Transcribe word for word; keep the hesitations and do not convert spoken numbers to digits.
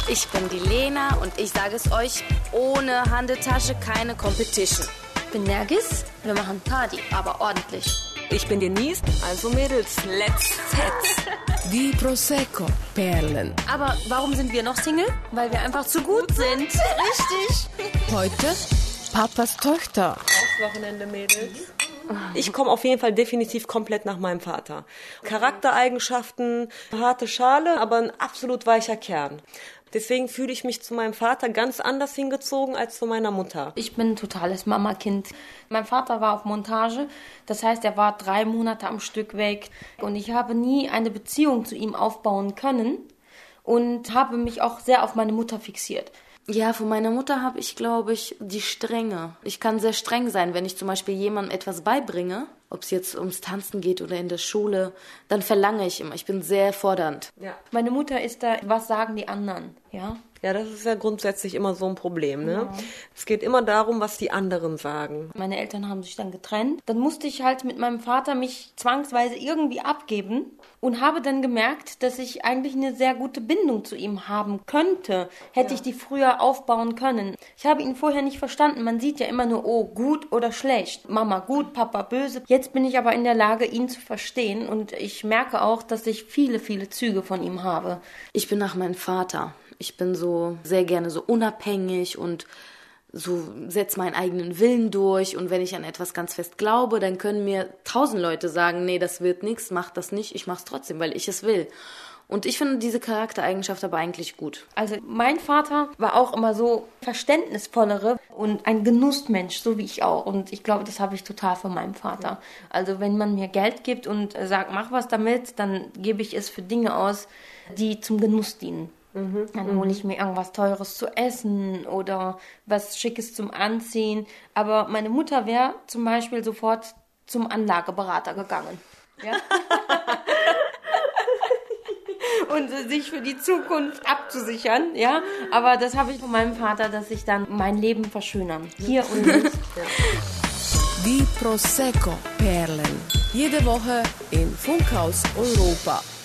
Ich bin die Lena und ich sage es euch, ohne Handeltasche keine Competition. Ich bin Nergis, wir machen Party, aber ordentlich. Ich bin Denise, also Mädels, let's fetz. Die Prosecco-Perlen. Aber warum sind wir noch Single? Weil wir einfach zu gut sind. Richtig. Heute Papas Tochter. Aufs Wochenende, Mädels. Ich komme auf jeden Fall definitiv komplett nach meinem Vater. Charaktereigenschaften, harte Schale, aber ein absolut weicher Kern. Deswegen fühle ich mich zu meinem Vater ganz anders hingezogen als zu meiner Mutter. Ich bin ein totales Mamakind. Mein Vater war auf Montage, das heißt, er war drei Monate am Stück weg. Und ich habe nie eine Beziehung zu ihm aufbauen können und habe mich auch sehr auf meine Mutter fixiert. Ja, von meiner Mutter habe ich, glaube ich, die Strenge. Ich kann sehr streng sein, wenn ich zum Beispiel jemandem etwas beibringe, ob es jetzt ums Tanzen geht oder in der Schule, dann verlange ich immer. Ich bin sehr fordernd. Ja. Meine Mutter ist da, was sagen die anderen, ja? Ja, das ist ja grundsätzlich immer so ein Problem, ne? Ja. Es geht immer darum, was die anderen sagen. Meine Eltern haben sich dann getrennt. Dann musste ich halt mit meinem Vater mich zwangsweise irgendwie abgeben und habe dann gemerkt, dass ich eigentlich eine sehr gute Bindung zu ihm haben könnte. Hätte ja. ich die früher aufbauen können. Ich habe ihn vorher nicht verstanden. Man sieht ja immer nur, oh, gut oder schlecht. Mama gut, Papa böse. Jetzt bin ich aber in der Lage, ihn zu verstehen und ich merke auch, dass ich viele, viele Züge von ihm habe. Ich bin nach meinem Vater. Ich bin so sehr gerne so unabhängig und so setze meinen eigenen Willen durch. Und wenn ich an etwas ganz fest glaube, dann können mir tausend Leute sagen, nee, das wird nichts, mach das nicht, ich mach's trotzdem, weil ich es will. Und ich finde diese Charaktereigenschaft aber eigentlich gut. Also mein Vater war auch immer so verständnisvollere und ein Genussmensch, so wie ich auch. Und ich glaube, das habe ich total von meinem Vater. Also wenn man mir Geld gibt und sagt, mach was damit, dann gebe ich es für Dinge aus, die zum Genuss dienen. Mhm. Dann hole ich mir irgendwas Teures zu essen oder was Schickes zum Anziehen. Aber meine Mutter wäre zum Beispiel sofort zum Anlageberater gegangen. Ja? Und sich für die Zukunft abzusichern, ja. Aber das habe ich von meinem Vater, dass ich dann mein Leben verschönern. Hier und jetzt. Ja. Die Prosecco-Perlen. Jede Woche in Funkhaus Europa.